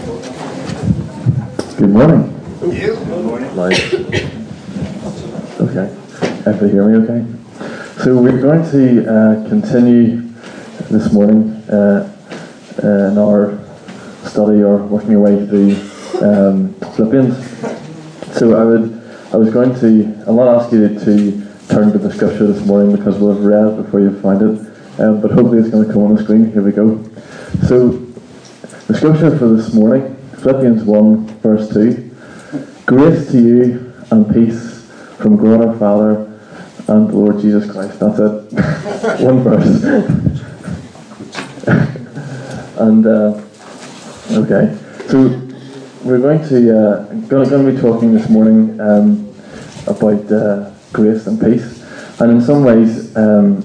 Good morning. Good morning. Live. Okay. Everybody hear me okay? So we're going to continue this morning in our study or working our way through Philippians. So I'll not ask you to turn to the scripture this morning because we'll have read it before you find it, but hopefully it's going to come on the screen. Here we go. So the scripture for this morning, Philippians 1 verse 2. Grace to you and peace from God our Father and the Lord Jesus Christ. That's it. One verse. And okay, so we're going to be talking this morning about grace and peace. And in some ways,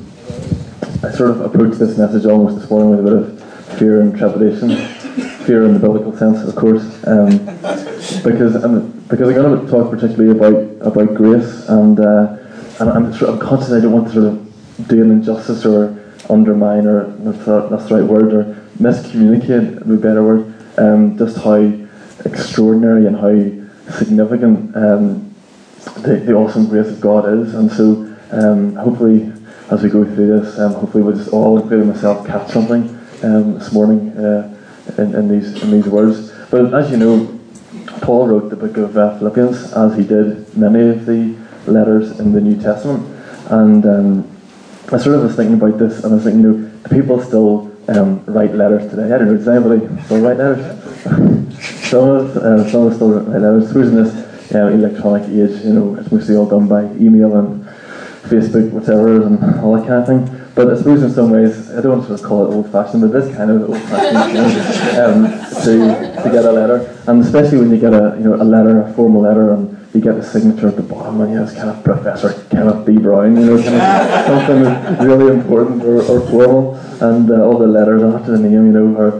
I sort of approached this message almost this morning with a bit of fear and trepidation. Fear in the biblical sense, of course, because I'm going to talk particularly about grace, and I'm conscious I don't want to sort of do an injustice or undermine, or that's the right word, or miscommunicate would be a better word, just how extraordinary and how significant the awesome grace of God is. And so hopefully as we go through this, hopefully we'll just all, including myself, catch something this morning in these words. But as you know, Paul wrote the book of Philippians, as he did many of the letters in the New Testament. And I sort of was thinking about this, and I was thinking, do people still write letters today? I don't know, does anybody still write letters? Some of us still write letters. I suppose in this electronic age, it's mostly all done by email and Facebook, whatever, and all that kind of thing. But I suppose in some ways, I don't want to sort of call it old-fashioned, but this kind of old-fashioned to get a letter, and especially when you get a formal letter, and you get the signature at the bottom, and it's kind of Professor Kenneth B. Brown, kind of something really important or formal, and all the letters after the name,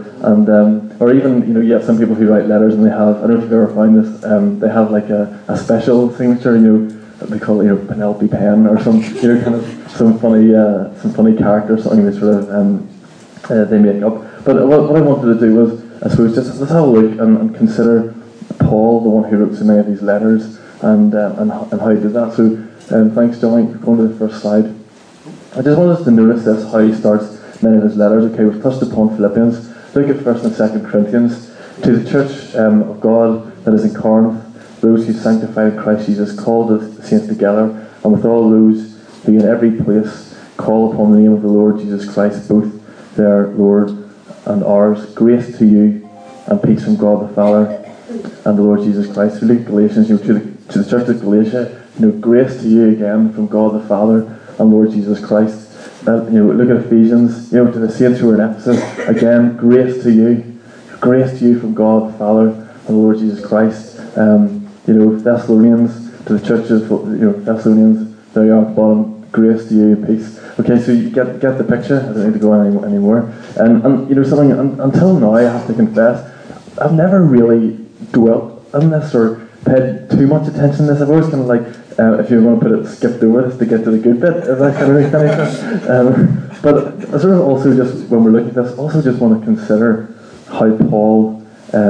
or even you have some people who write letters and they have, I don't know if you've ever found this, they have like a special signature, they call it Penelope Pen or some kind of some funny character, something they sort of they make up. But what I wanted to do was, I suppose, just let's have a look and consider Paul, the one who wrote so many of these letters, and how he did that. So thanks, Johnny, for going to the first slide. I just want us to notice this, how he starts many of his letters. Okay, we've touched upon Philippians. Look at 1st and 2nd Corinthians. To the church of God that is in Corinth, those who sanctified Christ Jesus, called the saints together, and with all those who in every place call upon the name of the Lord Jesus Christ, both their Lord and ours. Grace to you and peace from God the Father and the Lord Jesus Christ. We look at Galatians, to the church of Galatia, grace to you again from God the Father and Lord Jesus Christ. Look at Ephesians, to the saints who are in Ephesus, again, grace to you from God the Father and the Lord Jesus Christ. Thessalonians, to the church of Thessalonians, there you are at the bottom, grace to you, peace. Okay, so you get the picture. I don't need to go anymore. And something, until now, I have to confess, I've never really dwelt on this or paid too much attention to this. I've always kind of like, if you want to put it, skipped over this to get to the good bit, if that kind of makes any sense. But I sort of also just, when we're looking at this, also just want to consider how Paul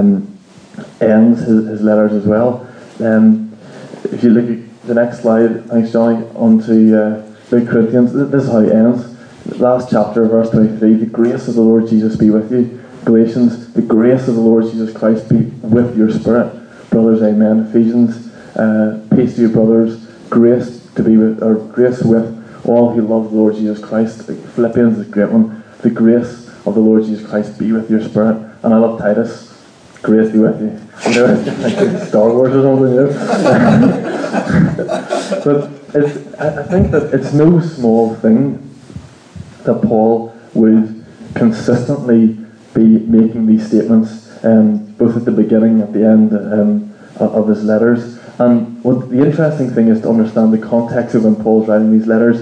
ends his letters as well. If you look at the next slide, thanks Johnny, onto 2 Corinthians, this is how it ends. Last chapter, verse 23, the grace of the Lord Jesus be with you. Galatians, the grace of the Lord Jesus Christ be with your spirit. Brothers, amen. Ephesians, peace to you, brothers. Grace with all who love the Lord Jesus Christ. Philippians is a great one. The grace of the Lord Jesus Christ be with your spirit. And I love Titus. Grace be with you. Like Star Wars or something, But I think that it's no small thing that Paul would consistently be making these statements, both at the beginning and at the end of his letters. And what the interesting thing is to understand the context of when Paul's writing these letters.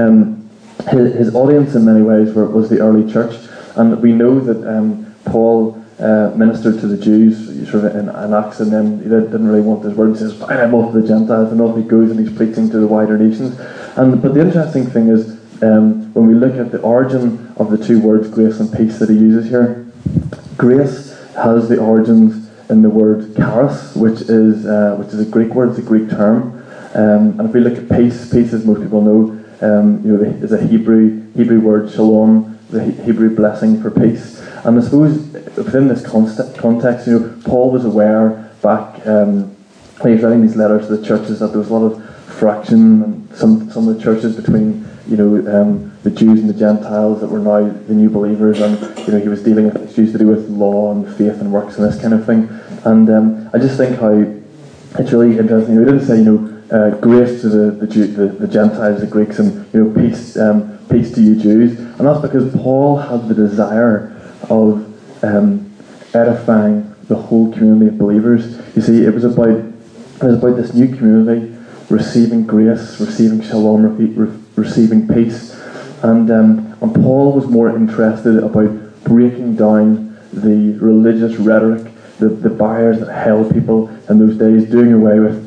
His audience in many ways was the early church, and we know that Paul ministered to the Jews sort of in Acts, and then he didn't really want his word. He says, fine, I'm off to the Gentiles, and off he goes, and he's preaching to the wider nations. But the interesting thing is, when we look at the origin of the two words, grace and peace, that he uses here, grace has the origins in the word charis, which is a Greek word, it's a Greek term. And if we look at peace, as most people know, is a Hebrew word, shalom, the Hebrew blessing for peace. And I suppose within this context, Paul was aware back when he was writing these letters to the churches that there was a lot of fraction and some of the churches between the Jews and the Gentiles that were now the new believers, and he was dealing with issues to do with law and faith and works and this kind of thing. And I just think how it's really interesting. He didn't say grace to the Gentiles, the Greeks, and peace to you Jews, and that's because Paul had the desire of edifying the whole community of believers. You see, it was about this new community receiving grace, receiving shalom, receiving peace, and Paul was more interested about breaking down the religious rhetoric, the barriers that held people in those days, doing away with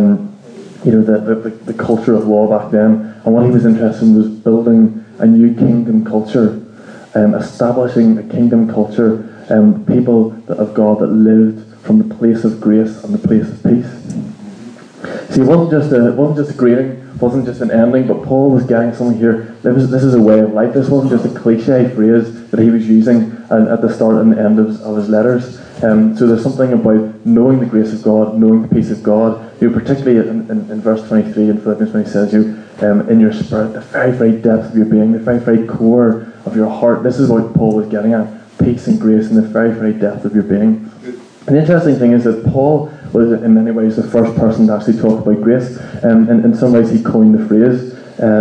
the culture of law back then. And what he was interested in was building a new kingdom culture, establishing a kingdom culture, people of God that lived from the place of grace and the place of peace. See, it wasn't just a greeting, it wasn't just an ending, but Paul was getting something here. This is a way of life. This wasn't just a cliche phrase that he was using at the start and the end of his letters. So there's something about knowing the grace of God, knowing the peace of God. Particularly in verse 23 in Philippians, when he says, in your spirit, the very, very depth of your being, the very, very core of your heart. This is what Paul was getting at: peace and grace in the very, very depth of your being. And the interesting thing is that Paul was, in many ways, the first person to actually talk about grace. And in some ways, he coined the phrase.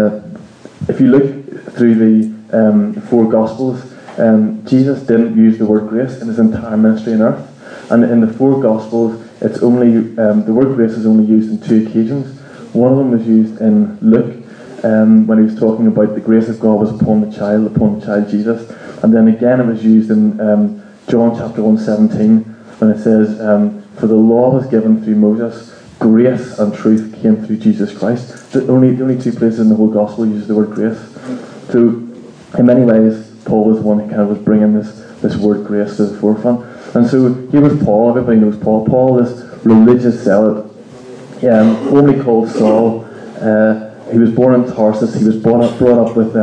If you look through the four Gospels, Jesus didn't use the word grace in his entire ministry on earth. And in the four Gospels, it's only the word grace is only used in two occasions. One of them was used in Luke, when he was talking about the grace of God was upon the child Jesus. And then again it was used in John chapter 1:17, when it says, for the law was given through Moses, grace and truth came through Jesus Christ. The only two places in the whole gospel uses the word grace. So in many ways, Paul was the one who kind of was bringing this word grace to the forefront. And so here was Paul. Everybody knows Paul. Paul, this religious zealot, formerly called Saul. He was born in Tarsus. He was brought up with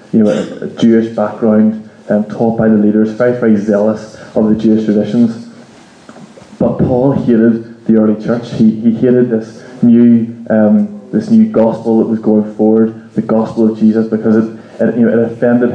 a Jewish background, taught by the leaders, very, very zealous of the Jewish traditions. But Paul hated the early church. He hated this new gospel that was going forward, the gospel of Jesus, because it offended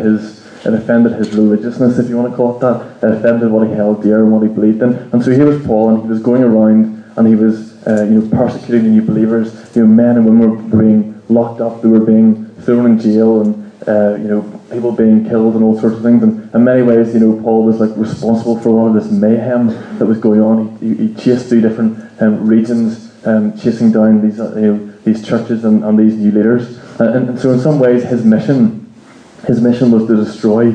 his religiousness, if you want to call it that. It offended what he held dear and what he believed in. And so here was Paul, and he was going around and he was persecuting the new believers. Men and women were being locked up, they were being thrown in jail, and people being killed and all sorts of things. And in many ways, Paul was responsible for a lot of this mayhem that was going on. He chased through different regions, chasing down these churches and these new leaders. And so in some ways, his mission was to destroy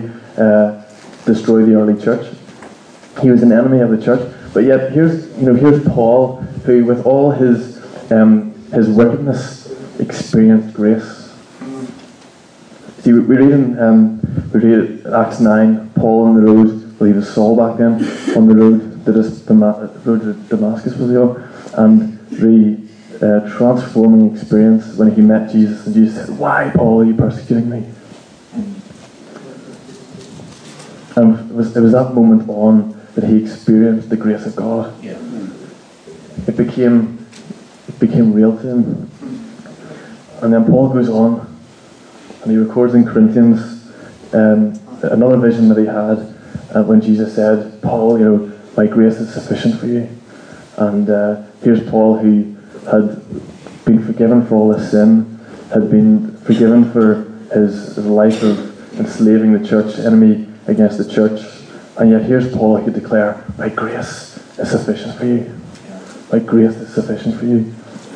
the early church. He was an enemy of the church, but yet here's Paul, who, with all his wickedness, experienced grace. See, we read Acts 9. Paul on the road. Well, he was Saul back then, on the road to Damascus, was he on? And the transforming experience when he met Jesus, and Jesus said, "Why, Paul, are you persecuting me?" And it was that moment on that he experienced the grace of God. Yeah. It became real to him. And then Paul goes on, and he records in Corinthians another vision that he had when Jesus said, "Paul, my grace is sufficient for you." And here's Paul, who had been forgiven for all his sin, had been forgiven for his life of enslaving the church, enemy against the church, and yet here's Paul who could declare, "My grace is sufficient for you. My grace is sufficient for you."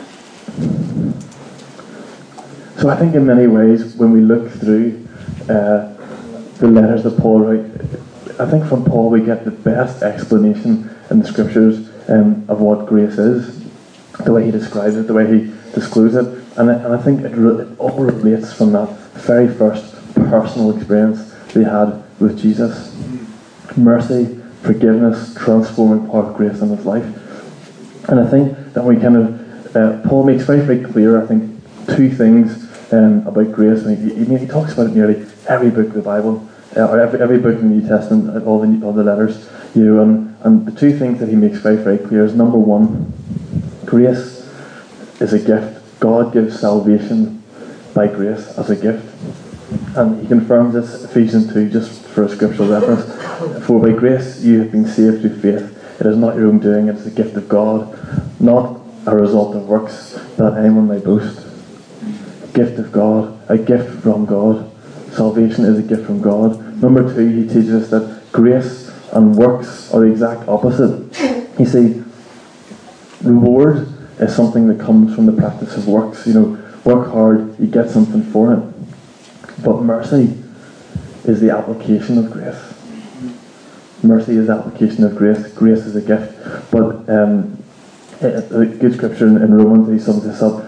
So I think in many ways, when we look through the letters that Paul wrote, I think from Paul we get the best explanation in the scriptures of what grace is, the way he describes it, the way he discloses it, and I think it all relates from that very first personal experience that he had with Jesus. Mercy, forgiveness, transforming power of grace in his life. And I think that we kind of, Paul makes very, very clear, I think, two things about grace. And he talks about it nearly every book of the Bible, or every book in the New Testament, all the letters. And the two things that he makes very, very clear is, number one, grace is a gift. God gives salvation by grace as a gift. And he confirms this, Ephesians 2, just for a scriptural reference. For by grace you have been saved through faith. It is not your own doing, it is a gift of God, not a result of works, that anyone may boast. Gift of God, a gift from God. Salvation is a gift from God. Number two, he teaches us that grace and works are the exact opposite. You see, reward is something that comes from the practice of works. Work hard, you get something for it. But mercy is the application of grace. Mercy is the application of grace. Grace is a gift. But a good scripture in Romans, he sums this up.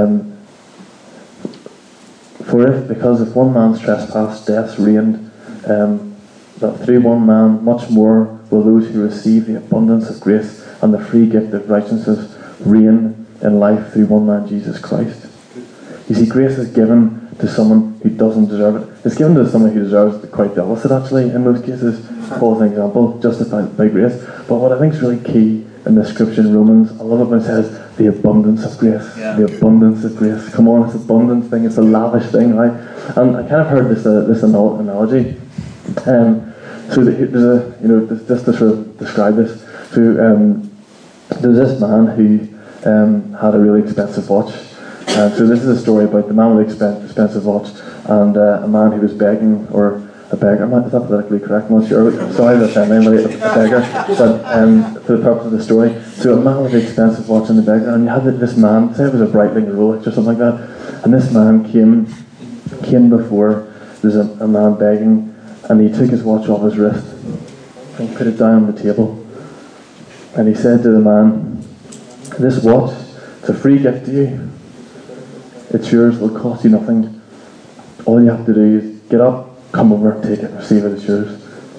Because if one man's trespass, death reigned, that through one man much more will those who receive the abundance of grace and the free gift of righteousness reign in life through one man, Jesus Christ. You see, grace is given to someone who doesn't deserve it. It's given to someone who deserves it, quite the opposite actually, in most cases. Paul's an example, justified by grace. But what I think is really key in this scripture in Romans, I love it when it says the abundance of grace. Yeah. The abundance of grace. Come on, it's an abundant thing, it's a lavish thing, right? And I kind of heard this analogy. So there's just to sort of describe this. So there's this man who had a really expensive watch. So this is a story about the man with the expensive watch and a man who was begging, or a beggar. Is that politically correct? I'm not sure. Sorry if I'm anybody a beggar, but for the purpose of the story. So a man with the expensive watch and the beggar, and you had this man, say it was a Breitling Rolex or something like that, and this man came before there's a man begging, and he took his watch off his wrist and put it down on the table, and he said to the man, "This watch, it's a free gift to you. It's yours, it'll cost you nothing. All you have to do is get up, come over, take it, receive it, it's yours."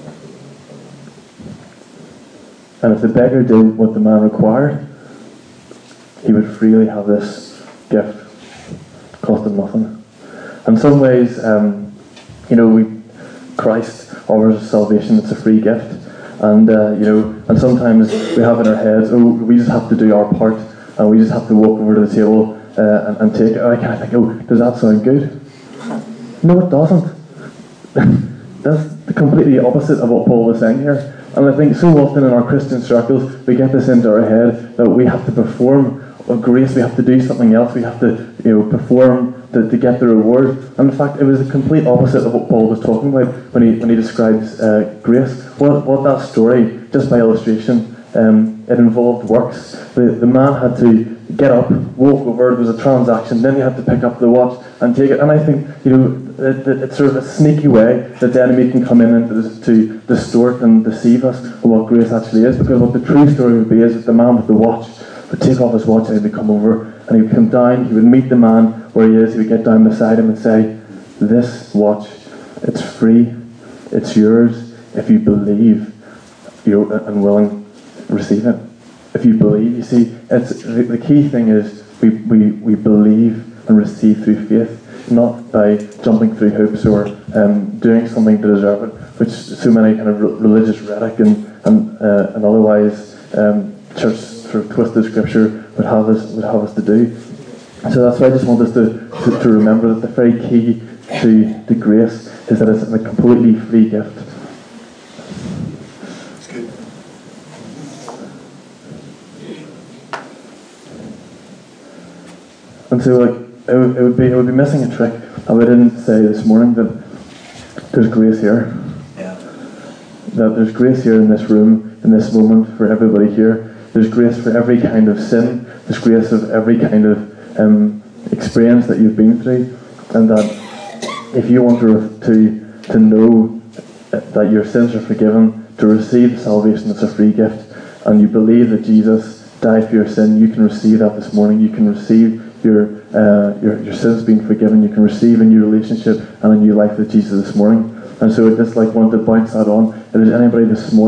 And if the beggar did what the man required, he would freely have this gift. Cost him nothing. In some ways, Christ offers us salvation, it's a free gift. And and sometimes we have in our heads, we just have to do our part, and we just have to walk over to the table and take it. I kind of think, does that sound good? No, it doesn't. That's the completely opposite of what Paul was saying here. And I think so often in our Christian circles, we get this into our head that we have to perform grace, we have to do something else, we have to perform to get the reward. And in fact, it was the complete opposite of what Paul was talking about when he describes grace. What that story, just by illustration, it involved works. The man had to get up, walk over, there was a transaction, then he had to pick up the watch and take it. And I think, it's sort of a sneaky way that the enemy can come in and to distort and deceive us of what grace actually is. Because what the true story would be is that the man with the watch would take off his watch and he would come over and he would come down, he would meet the man where he is, he would get down beside him and say, "This watch, it's free, it's yours, if you believe and willing, receive it." If you believe, you see, it's the key thing is we believe and receive through faith, not by jumping through hoops or doing something to deserve it, which so many kind of religious rhetoric and otherwise church sort of twisted scripture would have us to do. So that's why I just want us to remember that the very key to grace is that it's a completely free gift. And so, it would be missing a trick if I didn't say this morning that there's grace here. Yeah. That there's grace here in this room, in this moment, for everybody here. There's grace for every kind of sin. There's grace of every kind of experience that you've been through, and that if you want to know that your sins are forgiven, to receive salvation that's a free gift, and you believe that Jesus died for your sin, you can receive that this morning. You can receive your sins being forgiven. You can receive a new relationship and a new life with Jesus this morning. And so I just want to bounce that on. If there's anybody this morning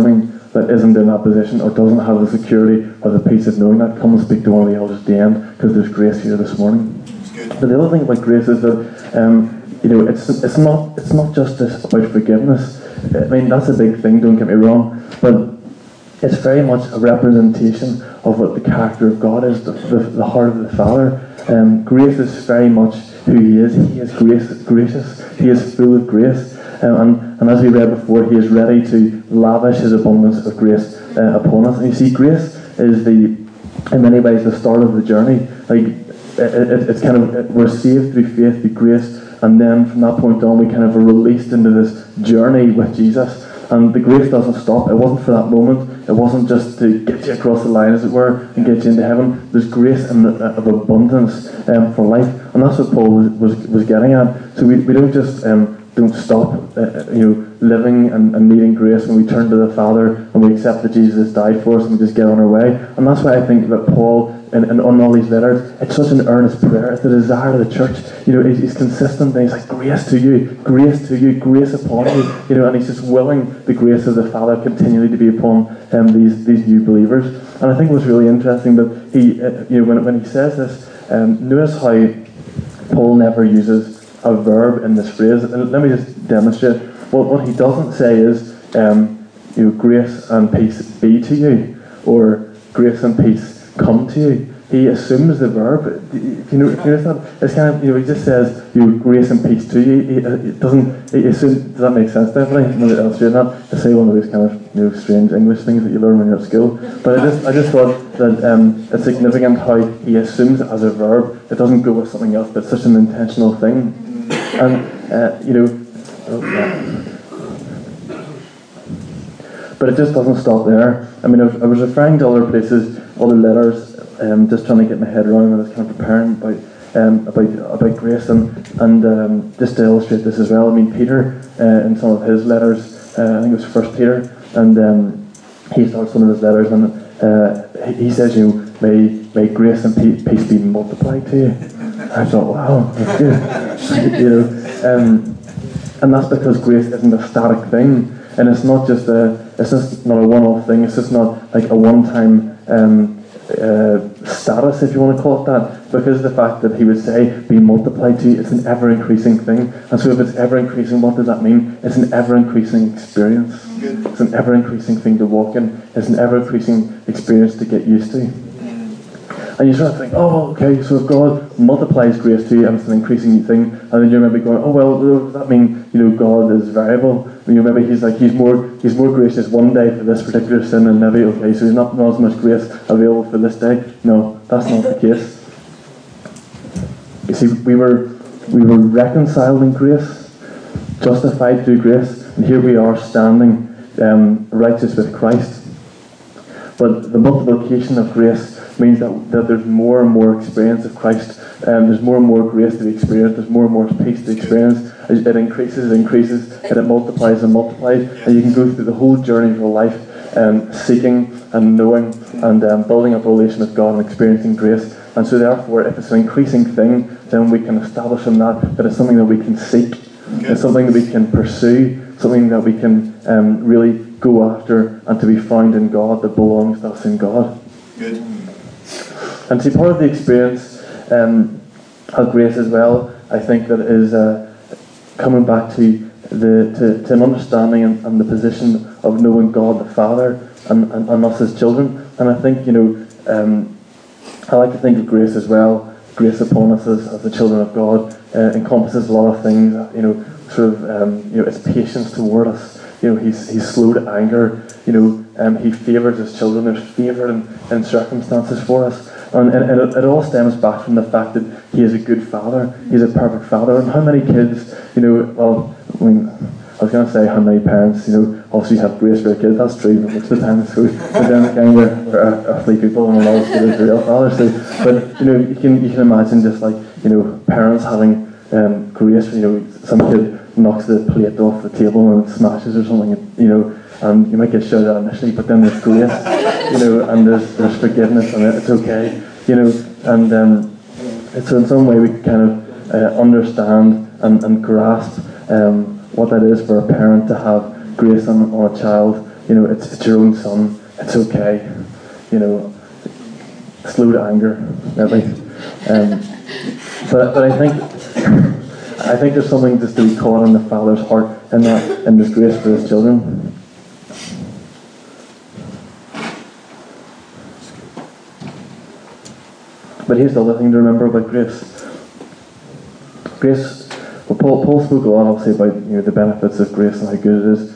that isn't in that position or doesn't have the security or the peace of knowing that, come and speak to one of the elders at the end, because there's grace here this morning. But the other thing about grace is that it's not just this about forgiveness. I mean, that's a big thing, don't get me wrong, but it's very much a representation of what the character of God is, the heart of the Father. Grace is very much who He is. He is gracious. He is full of grace. And as we read before, He is ready to lavish His abundance of grace upon us. And you see, grace is in many ways, the start of the journey. Like, it's kind of, we're saved through faith, through grace, and then from that point on, we kind of are released into this journey with Jesus. And the grace doesn't stop. It wasn't for that moment. It wasn't just to get you across the line, as it were, and get you into heaven. There's grace of abundance for life, and that's what Paul was getting at. So we don't just don't stop, living and needing grace when we turn to the Father and we accept that Jesus died for us and we just get on our way. And that's why I think that Paul, and on all these letters, it's such an earnest prayer. It's the desire of the church. He's consistent, and he's like, grace to you, grace upon you. And he's just willing the grace of the Father continually to be upon these new believers. And I think what's really interesting that he, when he says this, notice how Paul never uses a verb in this phrase. And let me just demonstrate. What he doesn't say is, grace and peace be to you, or grace and peace come to you. He assumes the verb. If you notice that, it's kind of, he just says, grace and peace to you. It doesn't. He assumes. Does that make sense? Definitely. Nobody else doing that. I say one of those kind of strange English things that you learn when you're at school. But I just thought that it's significant how he assumes it as a verb. It doesn't go with something else, but it's such an intentional thing. And but it just doesn't stop there. I mean, I was referring to other places, other letters, just trying to get my head around when I was kind of preparing about grace, and just to illustrate this as well. I mean, Peter, in some of his letters, I think it was 1 Peter, and he starts one of his letters, and he says, may grace and peace be multiplied to you. I thought, wow, that's good. And that's because grace isn't a static thing, and it's not just not a one-off thing. It's just not like a one-time status, if you want to call it that. Because of the fact that he would say, be multiplied to you, it's an ever-increasing thing. And so if it's ever-increasing, what does that mean? It's an ever-increasing experience. It's an ever-increasing thing to walk in. It's an ever-increasing experience to get used to. And you sort of think, oh, okay, so if God multiplies grace to you and it's an increasing thing, and then you're maybe going, oh, well, does that mean, God is variable? Maybe he's more gracious one day for this particular sin, and maybe, okay, so he's not as much grace available for this day. No, that's not the case. You see, we were reconciled in grace, justified through grace, and here we are standing righteous with Christ. But the multiplication of grace means that there's more and more experience of Christ, there's more and more grace to be experienced, there's more and more peace to experience. It increases, and it multiplies and multiplies, and you can go through the whole journey of your life seeking and knowing and building up a relation with God and experiencing grace. And so therefore, if it's an increasing thing, then we can establish in that it's something that we can seek, it's something that we can pursue, something that we can really go after, and to be found in God, that belongs to us in God. Good. And see, part of the experience of grace as well, I think that is coming back to an understanding and the position of knowing God the Father and us as children. And I think, I like to think of grace as well. Grace upon us as the children of God encompasses a lot of things. It's patience toward us. He's slow to anger. He favours his children. There's favour in circumstances for us. And it all stems back from the fact that he is a good father. He's a perfect father. And how many kids, I was going to say how many parents, obviously have grace for their kids. That's true, but most of the time it's good. But then again, we're earthly people, and a lot of kids are real fathers. So, but you can imagine just like parents having grace. Some kid knocks the plate off the table and it smashes or something. And you might get shouted at initially, but then there's grace, and there's forgiveness, and it's okay, and so in some way we can kind of understand and grasp what that is for a parent to have grace on a child, it's your own son, it's okay, slow to anger, maybe. But I think there's something just to be caught in the Father's heart in this grace for his children. But here's the other thing to remember about grace. Grace, well, Paul spoke a lot, obviously, about the benefits of grace and how good it is.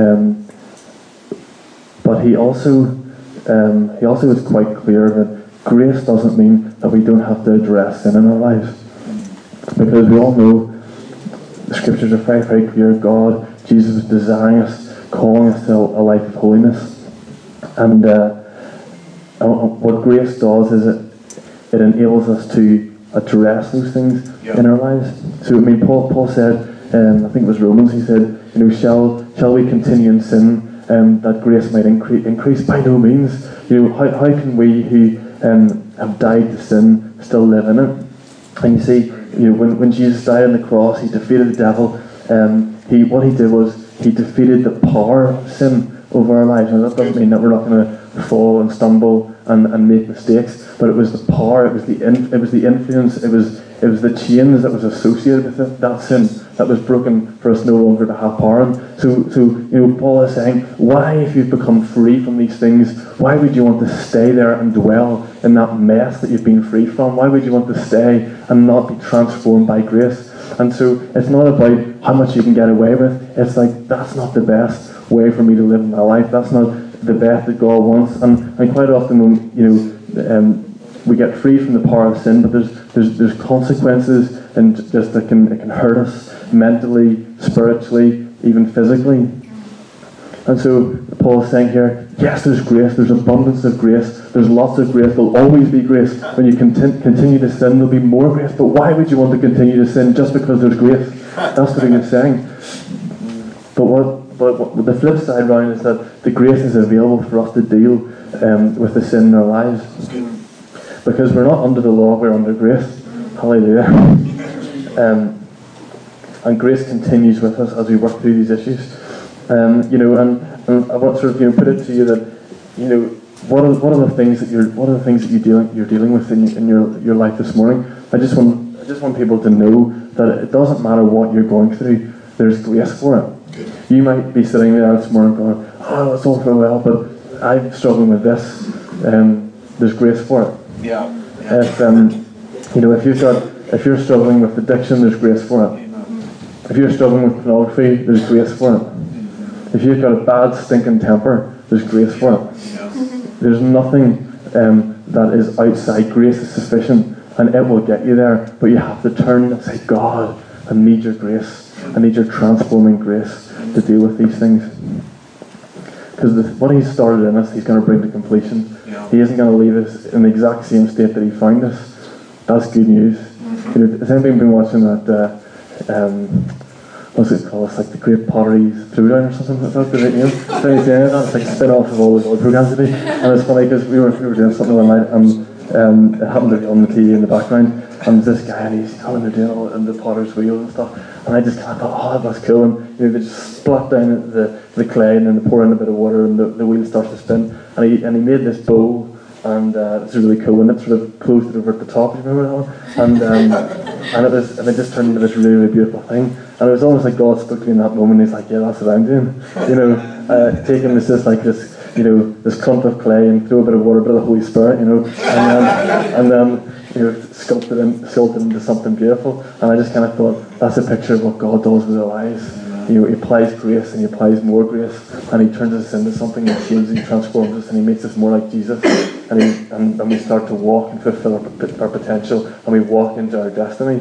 But he also was quite clear that grace doesn't mean that we don't have to address sin in our lives. Because we all know the scriptures are very, very clear. God, Jesus was desiring us, calling us to a life of holiness. And what grace does is it enables us to address those things in our lives. So, Paul said, I think it was Romans, he said, shall we continue in sin that grace might increase? By no means. How can we who have died to sin still live in it? And you see, when Jesus died on the cross, he defeated the devil. What he did was he defeated the power of sin over our lives. Now that doesn't mean that we're not going to fall and stumble and make mistakes, but it was the power, it was the influence, it was the chains that was associated with that sin that was broken for us no longer to have power on. So Paul is saying, why, if you've become free from these things, why would you want to stay there and dwell in that mess that you've been free from? Why would you want to stay and not be transformed by grace? And so it's not about how much you can get away with. It's like, that's not the best way for me to live my life. That's not the best that God wants. And quite often when we get free from the power of sin, but there's consequences, and just it can hurt us mentally, spiritually, even physically. And so Paul is saying here, yes, there's grace, there's abundance of grace, there's lots of grace, there'll always be grace. When you continue to sin, there'll be more grace. But why would you want to continue to sin just because there's grace? That's what he is saying. But the flip side round is that the grace is available for us to deal with the sin in our lives. Because we're not under the law, we're under grace. Hallelujah. And grace continues with us as we work through these issues. And I want to sort of put it to you that what are the things that you're dealing with in your life this morning. I just want people to know that it doesn't matter what you're going through. There's grace for it. You might be sitting there this morning going, "Oh, it's all very well, but I'm struggling with this." There's grace for it. Yeah. If you're struggling with addiction, there's grace for it. If you're struggling with pornography, there's grace for it. If you've got a bad, stinking temper, there's grace for it. There's nothing that is outside. Grace is sufficient, and it will get you there. But you have to turn and say, God, I need your grace. I need your transforming grace to deal with these things. Because what he's started in us, he's going to bring to completion. He isn't going to leave us in the exact same state that he found us. That's good news. Has anybody been watching that, what's it called? It's like the Great Pottery Throwdown or something. Is that the right name? That's like a spin-off of all those other programs today. And it's funny because we were doing something one night, and it happened to be on the TV in the background, and this guy, and he's telling they're doing all in the potter's wheel and stuff, and I just kind of thought, oh, that's cool. And they just splat down the clay, and then they pour in a bit of water, and the wheel starts to spin, and he made this bowl, and it's really cool, and it sort of closed it over at the top. You remember that one? And it just turned into this really, really beautiful thing. And it was almost like God spoke to me in that moment. He's like, yeah, that's what I'm doing. Taking this clump of clay and throw a bit of water, a bit of the Holy Spirit, and then sculpt it into something beautiful. And I just kind of thought, that's a picture of what God does with our lives. He applies grace, and he applies more grace, and he turns us into something that changes and transforms us, and he makes us more like Jesus, and we start to walk and fulfill our potential, and we walk into our destiny.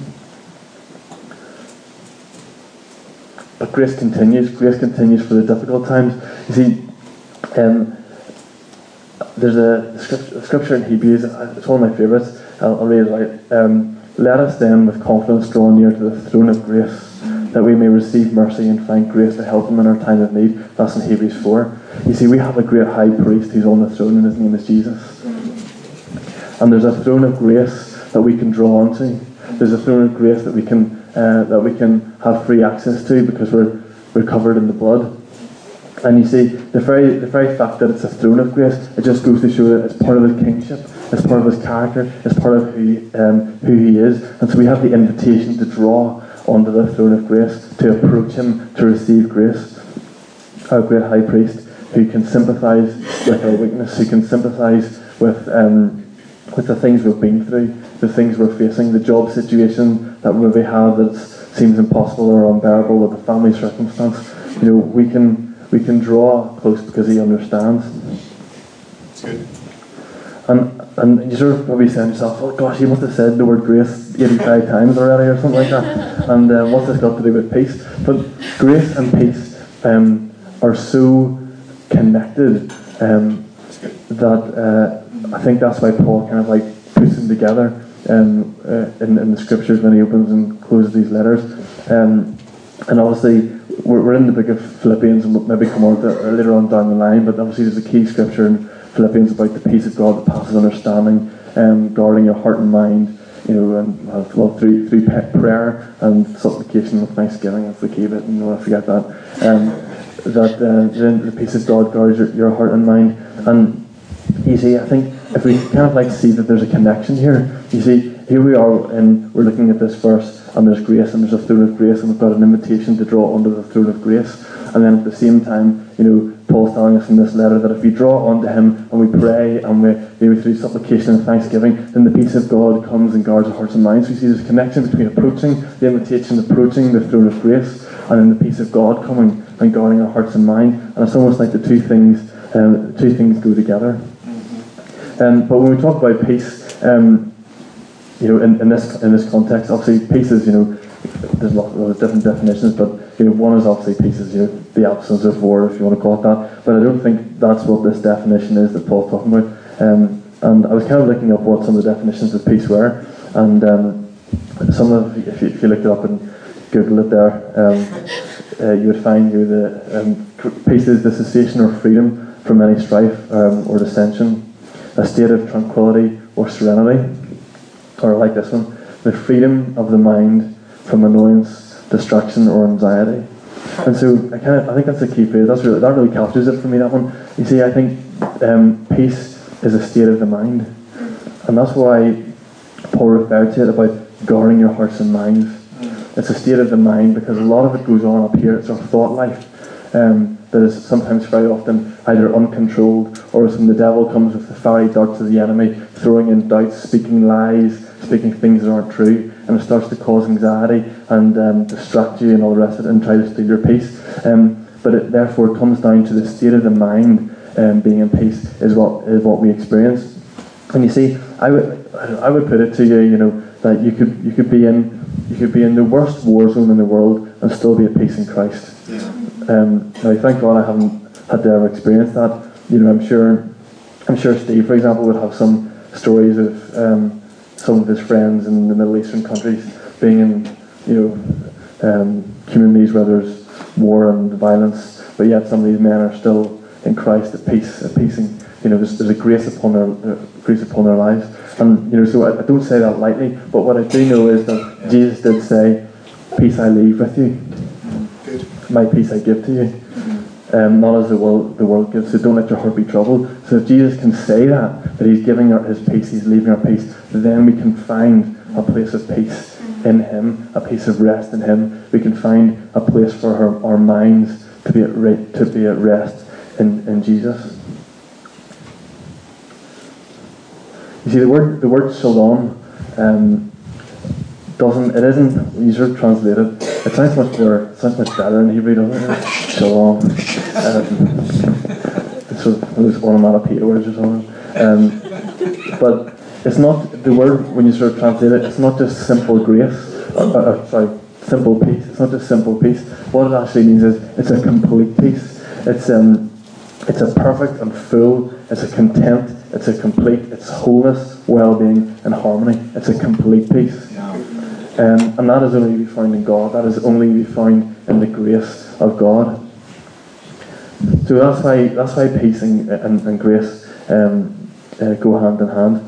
But grace continues for the difficult times. You see, there's a scripture in Hebrews, it's one of my favourites, I'll read it out. Let us then with confidence draw near to the throne of grace, that we may receive mercy and find grace to help him in our time of need. That's in Hebrews 4. You see, we have a great high priest who's on the throne, and his name is Jesus. And there's a throne of grace that we can draw onto. There's a throne of grace that we can have free access to because we're covered in the blood. And you see, the very fact that it's a throne of grace, it just goes to show that it's part of his kingship, it's part of his character, it's part of who he is. And so we have the invitation to draw onto the throne of grace, to approach him, to receive grace. Our great high priest, who can sympathise with our weakness, who can sympathise with the things we've been through, the things we're facing, the job situation that we may have that seems impossible or unbearable, with the family circumstance. We can draw close because he understands. That's good. And you sort of probably saying to yourself, oh gosh, you must have said the word grace 85 times already or something like that. And what's this got to do with peace? But grace and peace are so connected that I think that's why Paul kind of like puts them together in the scriptures when he opens and closes these letters. And obviously we're in the book of Philippians, and we'll maybe come on to it later on down the line, but obviously there's a key scripture in Philippians about the peace of God that passes understanding, guarding your heart and mind, and through prayer and supplication and thanksgiving. That's the key bit, and don't forget that. The peace of God guards your heart and mind. And you see, I think if we kind of like see that there's a connection here, you see, here we are, and we're looking at this verse, and there's grace, and there's a throne of grace, and we've got an invitation to draw under the throne of grace. And then at the same time, Paul's telling us in this letter that if we draw onto him and we pray and we through supplication and thanksgiving, then the peace of God comes and guards our hearts and minds. So you see there's a connection between approaching the invitation, approaching the throne of grace, and then the peace of God coming and guarding our hearts and mind. And it's almost like the two things go together. But when we talk about peace, in this context, obviously peace is, there's lots of different definitions, but one is obviously peace is the absence of war, if you want to call it that. But I don't think that's what this definition is that Paul's talking about. And I was kind of looking up what some of the definitions of peace were, and some of, if you look it up and Google it there, you would find peace is the cessation or freedom from any strife or dissension, a state of tranquility or serenity, or like this one, the freedom of the mind from annoyance, distraction, or anxiety. And so I think that's the key phrase. That really captures it for me, that one. You see, I think peace is a state of the mind, and that's why Paul referred to it about guarding your hearts and minds. It's a state of the mind because a lot of it goes on up here. It's our thought life that is sometimes very often either uncontrolled, or when the devil comes with the fiery darts of the enemy, throwing in doubts, speaking lies, speaking things that aren't true, and it starts to cause anxiety and distract you and all the rest of it and try to steal your peace. But it therefore comes down to the state of the mind being in peace is what we experience. And you see, I would put it to you, that you could be in the worst war zone in the world and still be at peace in Christ. Now, thank God I haven't had to ever experience that. I'm sure Steve, for example, would have some stories of some of his friends in the Middle Eastern countries being in communities where there's war and violence, but yet some of these men are still in Christ at peace, and there's a grace upon their lives. And so I don't say that lightly, but what I do know is that Jesus did say, "Peace I leave with you, my peace I give to you." Not as the world gives, so don't let your heart be troubled. So if Jesus can say that he's giving his peace, he's leaving our peace, then we can find a place of peace in him, a place of rest in him. We can find a place for our minds to be at rest in Jesus. You see, the word shalom isn't usually translated. It sounds much better in Hebrew, doesn't it? Shalom. It's sort of those onomatopoeia words or something. But it's not, the word, when you sort of translate it, it's not just simple grace, simple peace. It's not just simple peace. What it actually means is it's a complete peace. It's a perfect and full, it's a content, it's a complete, it's wholeness, well-being, and harmony. It's a complete peace. And that is only to be found in God. That is only to be found in the grace of God. So that's why peace and grace go hand in hand.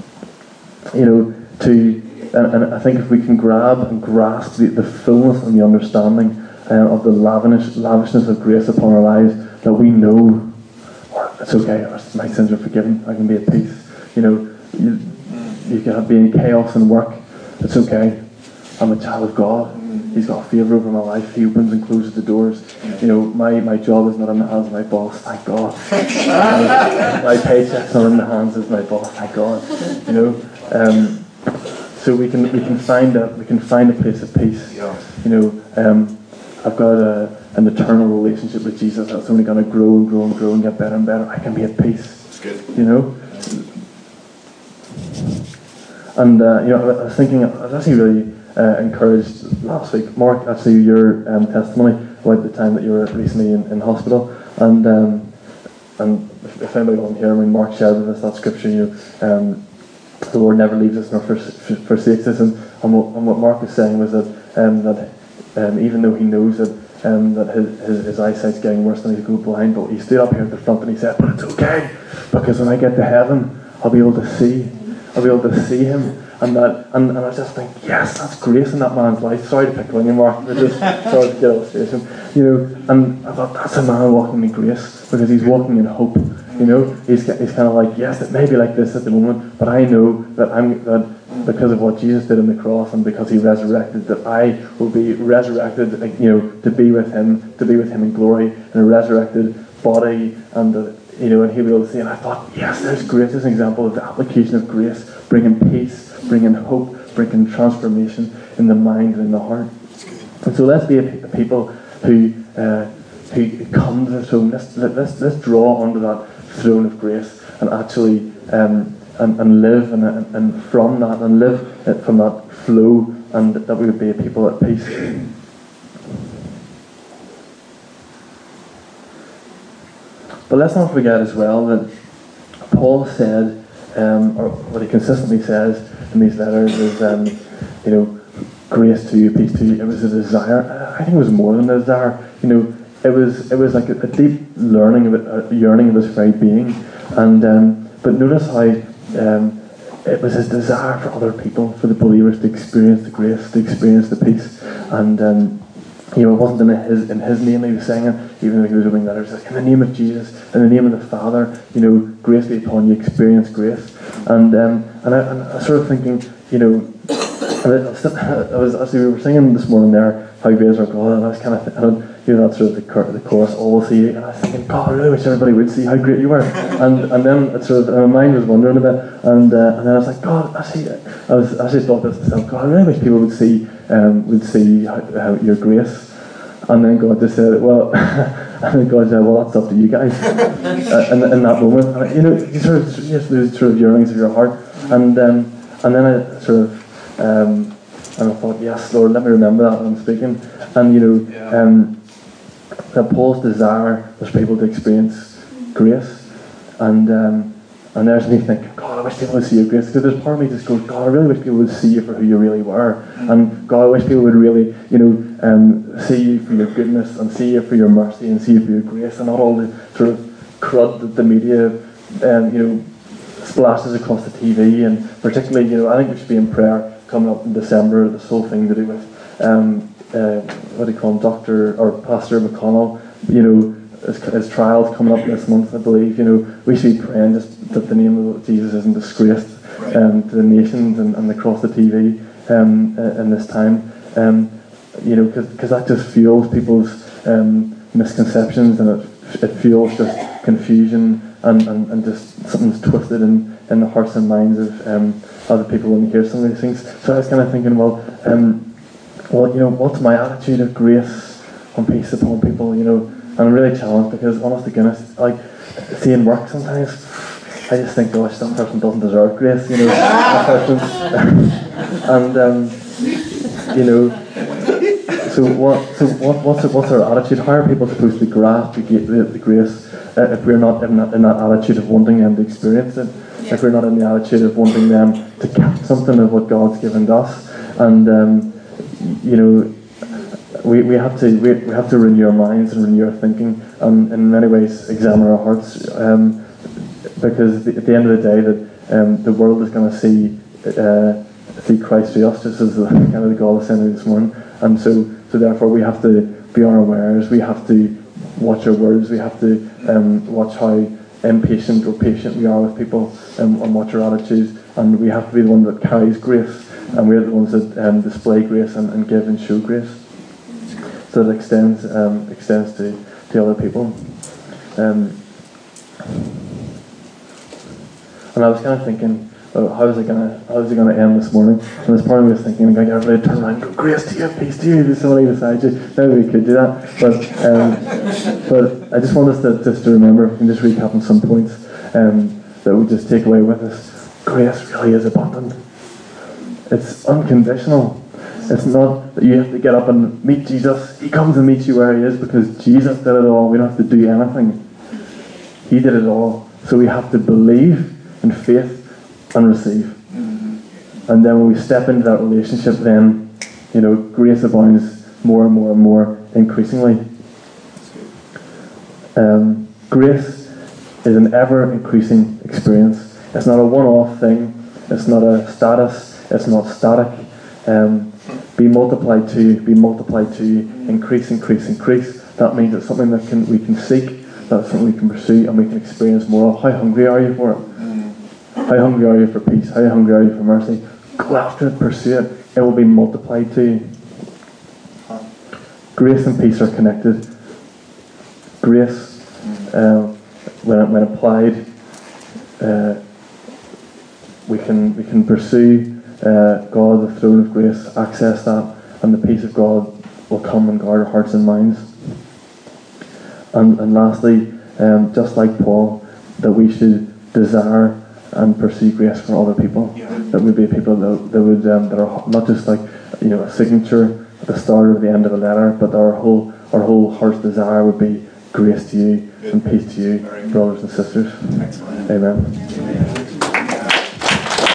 And I think if we can grab and grasp the fullness and the understanding of the lavishness of grace upon our lives, that we know, or it's okay, or my sins are forgiven, I can be at peace. You know, you can be in chaos and work, it's okay. I'm a child of God. He's got favour over my life. He opens and closes the doors. You know, my job is not in the hands of my boss, thank God. My paycheck's not in the hands of my boss, thank God. You know, so we can find a place of peace. You know, I've got an eternal relationship with Jesus that's only going to grow and grow and grow and get better and better. I can be at peace. That's good. You know. And you know, I was actually really encouraged last week, Mark, actually your testimony about the time that you were recently in hospital, and if anybody wasn't here, I mean, Mark shared with us that scripture, you know, the Lord never leaves us nor forsakes us, and what Mark was saying was that even though he knows that his eyesight's getting worse and he's going blind, but he stood up here at the front and he said, but it's okay, because when I get to heaven, I'll be able to see him. And I just think, yes, that's grace in that man's life. Sorry to pick on you, Mark, but just sorry to get illustration. You know, and I thought, that's a man walking in grace, because he's walking in hope. You know, he's kind of like, yes, it may be like this at the moment, but I know that because of what Jesus did on the cross and because he resurrected, that I will be resurrected, you know, to be with him in glory, in a resurrected body, and you know, and he'll be able to see. And I thought, yes, there's grace. There's an example of the application of grace, bringing peace, bringing hope, bringing transformation in the mind and in the heart. And so let's be a people who come to the throne. Let's draw onto that throne of grace and actually and live and from that, and live from that flow, and that we would be a people at peace. But let's not forget as well that Paul said, or what he consistently says in these letters is, you know, grace to you, peace to you. It was a desire. I think it was more than a desire. You know, it was like a deep learning of it, a yearning of his very being. And but notice how it was his desire for other people, for the believers to experience the grace, to experience the peace. And you know, it wasn't in his name he was saying it, even though he was opening letters. In the name of Jesus, in the name of the Father, you know, grace be upon you, experience grace. And I was sort of thinking, you know, as we were singing this morning there, how great is our God, and I was kind of, you know, that sort of the chorus, all will see you, and I was thinking, God, I really wish everybody would see how great you were. And then it sort of, my mind was wandering a bit, and then I was like, God, I actually thought this to myself, God, I really wish people would see how your grace. And then God just said, well, and then God said, well, that's up to you guys. in that moment, and, you know, you sort of just those sort of yearnings of your heart, and then I sort of, and I thought, yes, Lord, let me remember that when I'm speaking. And you know, that Paul's desire was for people to experience grace, and there's me thinking, God, I wish people would see your grace, because there's part of me just goes, God, I really wish people would see you for who you really were, and God, I wish people would really, you know, see you for your goodness, and see you for your mercy, and see you for your grace, and not all the sort of crud that the media, you know, splashes across the TV. And particularly, you know, I think we should be in prayer coming up in December, this whole thing to do with what do you call him, Dr. or Pastor McConnell, you know, his trial's coming up this month, I believe. You know, we should be praying just that the name of Jesus isn't disgraced to the nations and across the TV in this time. You know, because that just fuels people's misconceptions, and it fuels just confusion and just something's twisted in the hearts and minds of other people when they hear some of these things. So I was kind of thinking, well, you know, what's my attitude of grace and peace upon people? You know, and I'm really challenged, because honest to goodness, like, seeing work sometimes, I just think, gosh, that person doesn't deserve grace, you know, that person. And you know, so what's our attitude? How are people supposed to grasp the grace if we're not in that attitude of wanting them to experience it? If we're not in the attitude of wanting them to catch something of what God's given to us? And you know, we have to renew our minds and renew our thinking, and in many ways examine our hearts, because at the end of the day, that the world is going to see Christ through us, just as the kind of the God was saying this morning. And so therefore we have to be on our wares. We have to watch our words. We have to watch how impatient or patient we are with people, and watch our attitudes. And we have to be the one that carries grace, and we're the ones that display grace and give and show grace. So it extends to other people. And I was kind of thinking, how's it gonna end this morning? And this morning I was thinking, I'm going to get everybody to turn around and go, grace to you, peace to you, there's somebody beside you. Maybe we could do that. But I just want us to remember, and just recapping some points that we just take away with us. Grace really is abundant. It's unconditional. It's not that you have to get up and meet Jesus. He comes and meets you where he is because Jesus did it all. We don't have to do anything. He did it all. So we have to believe in faith and receive. And then when we step into that relationship, then, grace abounds more and more and more, increasingly. Grace is an ever-increasing experience. It's not a one-off thing. It's not a status. It's not static. Be multiplied to, increase. That means it's something that we can seek, that's something we can pursue, and we can experience more of. How hungry are you for it? How hungry are you for peace? How hungry are you for mercy? Go after it, pursue it. It will be multiplied to you. Grace and peace are connected. Grace, when applied, we can pursue God, the throne of grace, access that, and the peace of God will come and guard our hearts and minds. And lastly, just like Paul, that we should desire and pursue grace for other people. That would be people that are not just like a signature at the start or the end of a letter, but our whole heart's desire would be grace to you and peace to you, brothers and sisters. Excellent. Amen.